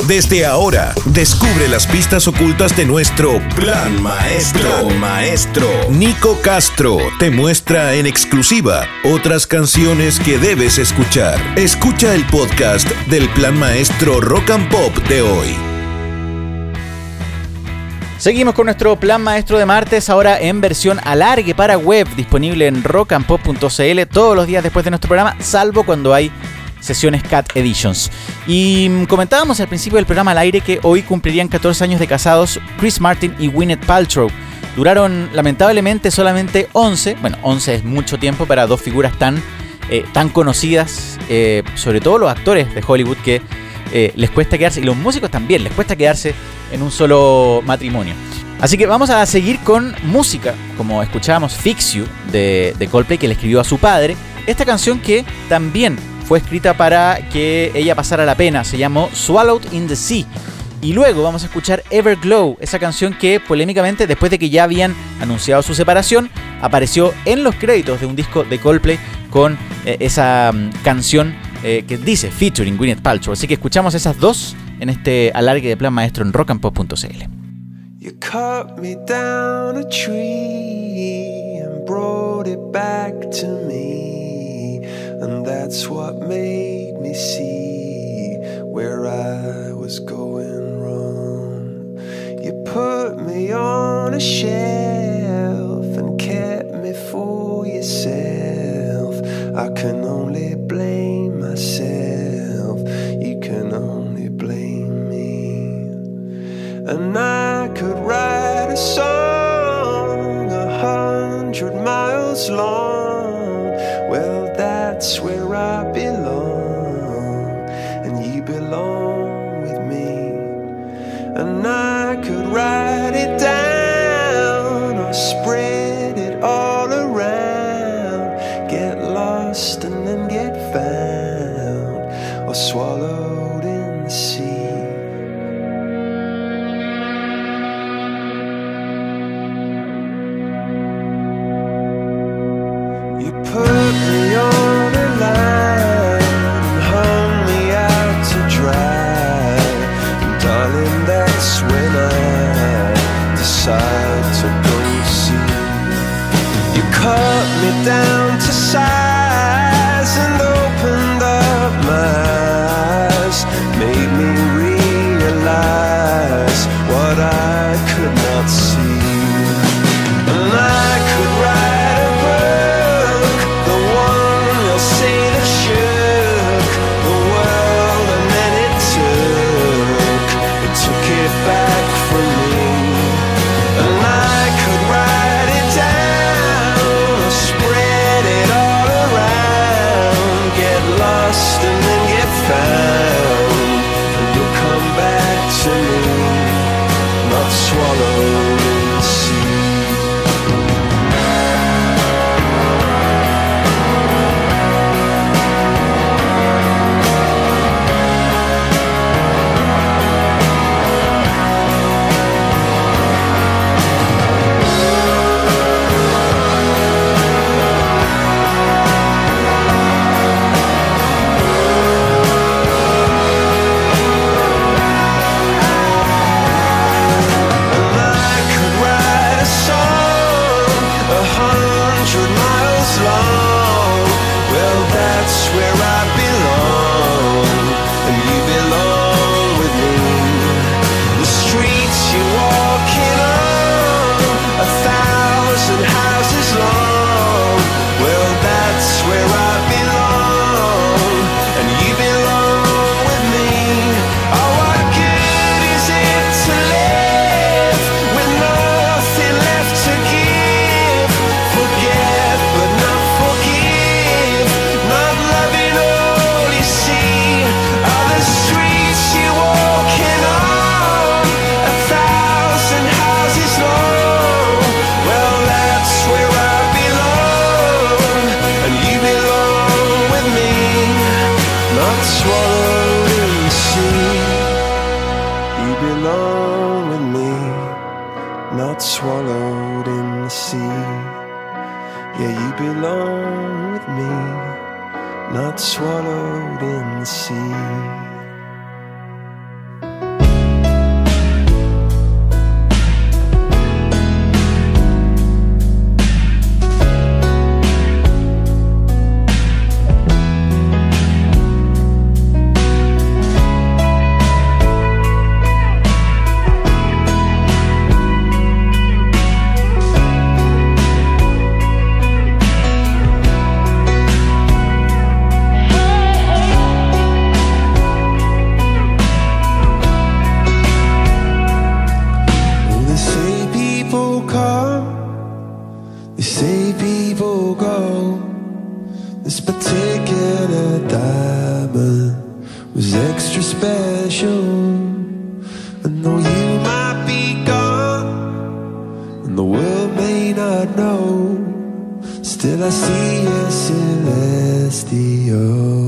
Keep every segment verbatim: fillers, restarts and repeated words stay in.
Desde ahora, descubre las pistas ocultas de nuestro Plan Maestro. Plan Maestro. Nico Castro te muestra en exclusiva otras canciones que debes escuchar. Escucha el podcast del Plan Maestro Rock and Pop de hoy. Seguimos con nuestro Plan Maestro de martes, ahora en versión alargue para web, disponible en rock and pop punto c l todos los días después de nuestro programa, salvo cuando hay sesiones Cat Editions. Y comentábamos al principio del programa al aire que hoy cumplirían catorce años de casados Chris Martin y Gwyneth Paltrow. Duraron lamentablemente solamente once, bueno, once es mucho tiempo para dos figuras tan, eh, tan conocidas, eh, sobre todo los actores de Hollywood que eh, les cuesta quedarse, y los músicos también, les cuesta quedarse en un solo matrimonio. Así que vamos a seguir con música, como escuchábamos Fix You de, de Coldplay, que le escribió a su padre, esta canción que también fue escrita para que ella pasara la pena, se llamó Swallowed in the Sea. Y luego vamos a escuchar Everglow, esa canción que polémicamente, después de que ya habían anunciado su separación, apareció en los créditos de un disco de Coldplay con eh, esa um, canción eh, que dice featuring Gwyneth Paltrow. Así que escuchamos esas dos en este alargue de Plan Maestro en rock and pop punto c l. You cut me down a tree and brought it back to me. And that's what made me see where I was going wrong. You put me on a shelf and kept me for yourself. I can only blame myself. You can only blame me. And I could write a song a hundred miles long. Well, that's where I belong, and you belong with me. And I could write it down or spread it all around, get lost and then get found, or swallowed in the sea. You put me on a line and hung me out to dry, and darling, that's when I decide to go see. You cut me down to size and opened up my eyes, made me realize what I could not see. And I could write a book, the one you'll say that shook the world, and then it took, it took it back from me. And I could write it down, spread it all around, get lost and then get found, and you'll come back to me, not swallowed in the sea. Not swallowed in the sea. Yeah, you belong with me, not swallowed in the sea. sure. And though you might be gone, and the world may not know, still I see you celestial.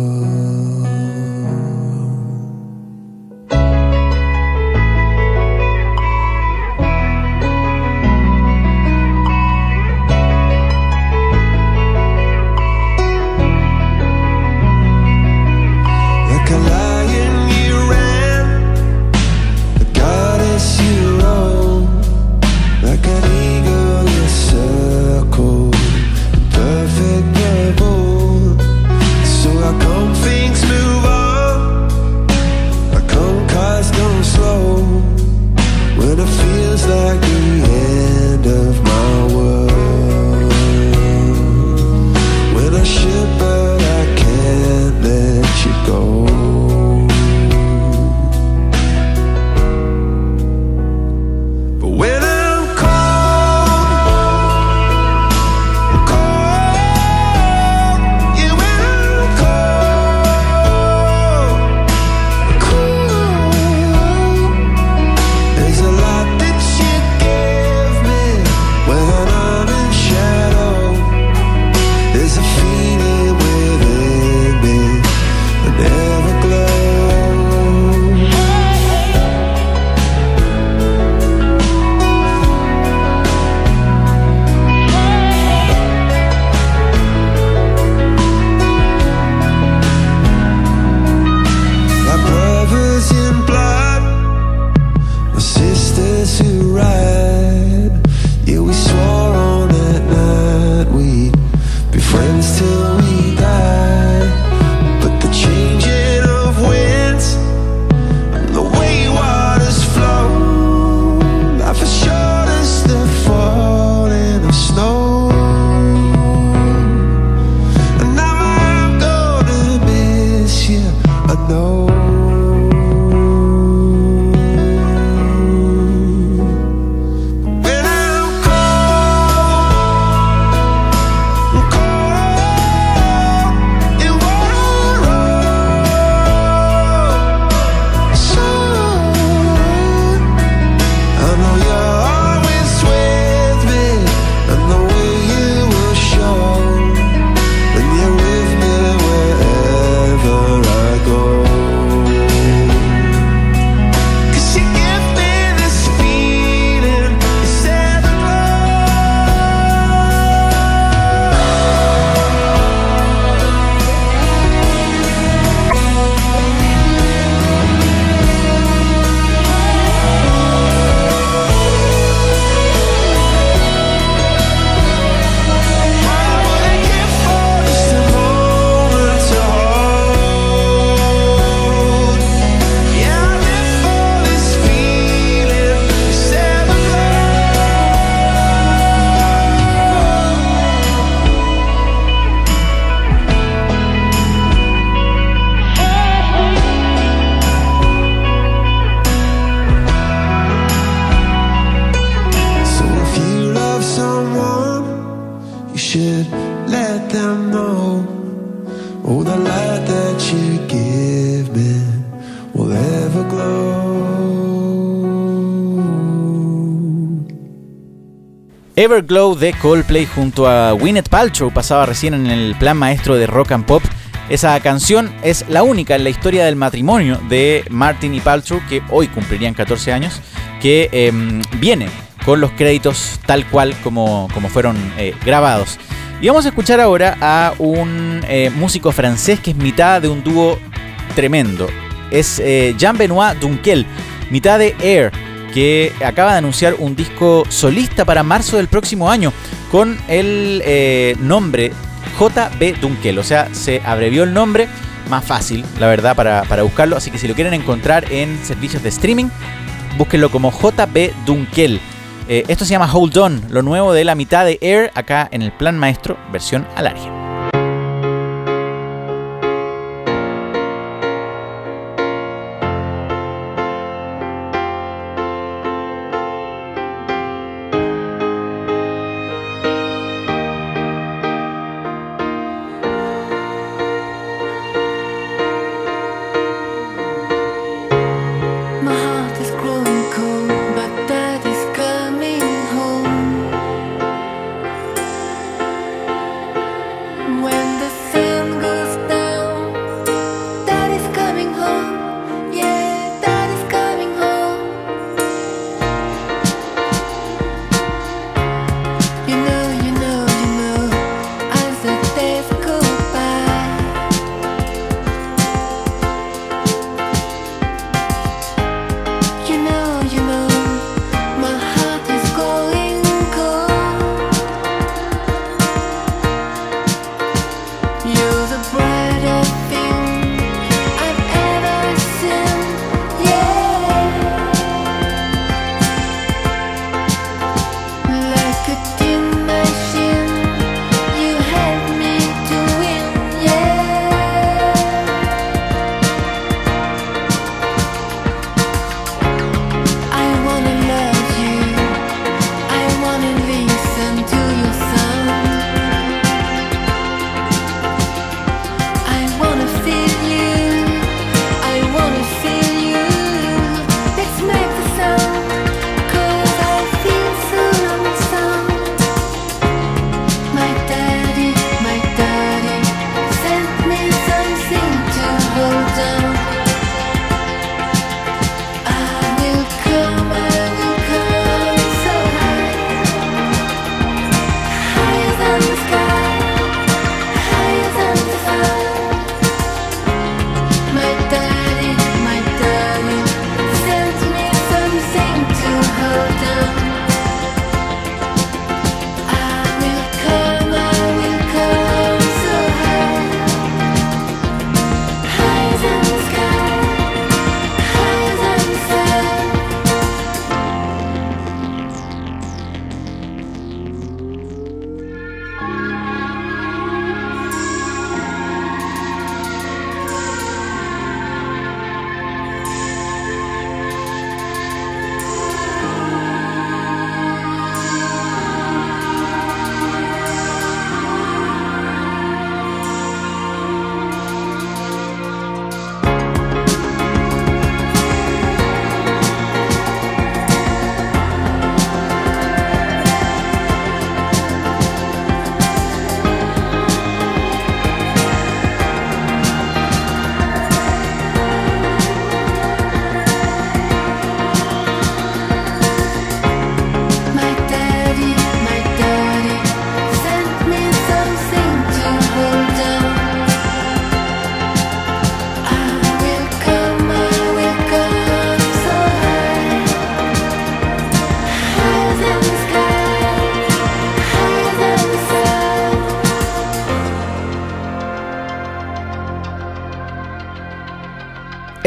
Everglow de Coldplay junto a Gwyneth Paltrow pasaba recién en el plan maestro de Rock and Pop. Esa canción es la única en la historia del matrimonio de Martin y Paltrow, que hoy cumplirían catorce años, que eh, viene con los créditos tal cual como, como fueron eh, grabados. Y vamos a escuchar ahora a un eh, músico francés que es mitad de un dúo tremendo. Es eh, Jean-Benoît Dunkel, mitad de Air, que acaba de anunciar un disco solista para marzo del próximo año con el eh, nombre J B Dunkel. O sea, se abrevió el nombre, más fácil, la verdad, para, para buscarlo. Así que si lo quieren encontrar en servicios de streaming, búsquenlo como J B Dunkel. Eh, esto se llama Hold On, lo nuevo de la mitad de Air, acá en el plan maestro, versión alargue.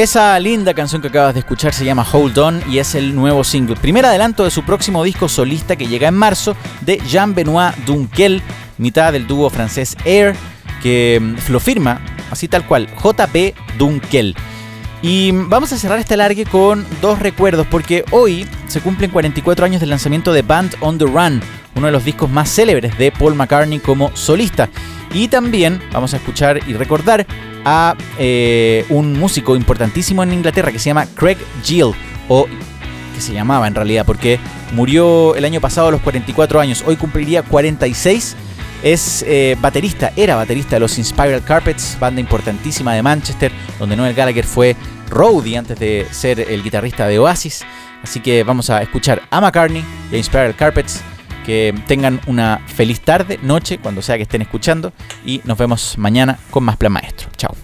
Esa linda canción que acabas de escuchar se llama Hold On y es el nuevo single, primer adelanto de su próximo disco solista que llega en marzo, de Jean-Benoît Dunkel, mitad del dúo francés Air, que lo firma así tal cual, J P Dunkel. Y vamos a cerrar este alargue con dos recuerdos, porque hoy se cumplen cuarenta y cuatro años del lanzamiento de Band on the Run, uno de los discos más célebres de Paul McCartney como solista. Y también vamos a escuchar y recordar a eh, un músico importantísimo en Inglaterra que se llama Craig Gill, o que se llamaba en realidad, porque murió el año pasado a los cuarenta y cuatro años, hoy cumpliría cuarenta y seis. Es eh, baterista, era baterista de los Inspiral Carpets, banda importantísima de Manchester, donde Noel Gallagher fue roadie antes de ser el guitarrista de Oasis. Así que vamos a escuchar a McCartney y a Inspiral Carpets. Que tengan una feliz tarde, noche, cuando sea que estén escuchando, y nos vemos mañana con más Plan Maestro. Chao.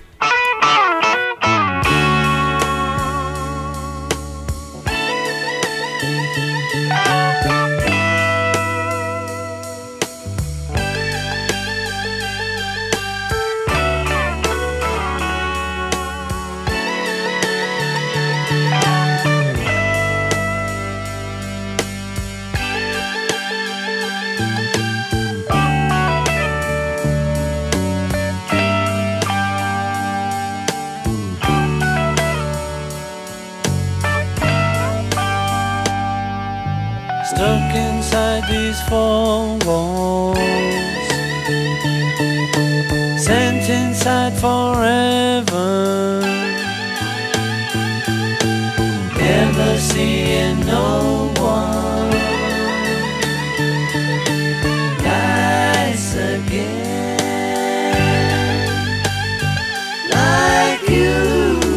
Stuck inside these four walls, sent inside forever, never seeing no one nice again like you.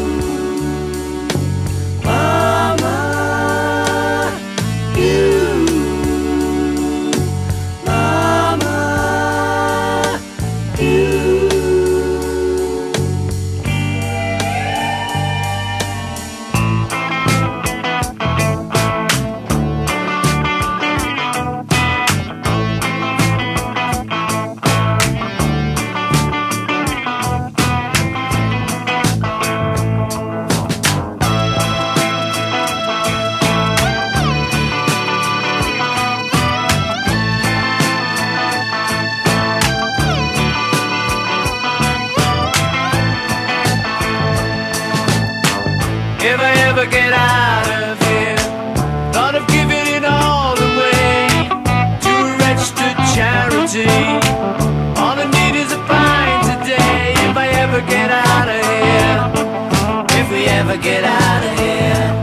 If I ever get out of here, thought of giving it all away to a registered charity. All I need is a pint today. If I ever get out of here, if we ever get out of here.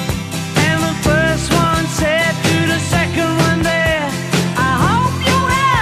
Second one there, I hope you have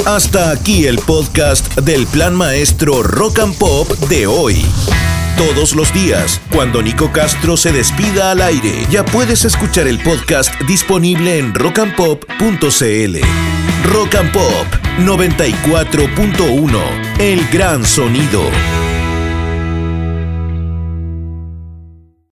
Hasta aquí el podcast del Plan Maestro Rock and Pop de hoy. Todos los días, cuando Nico Castro se despida al aire, ya puedes escuchar el podcast disponible en rock and pop punto c l. Rock and Pop noventa y cuatro punto uno, el gran sonido.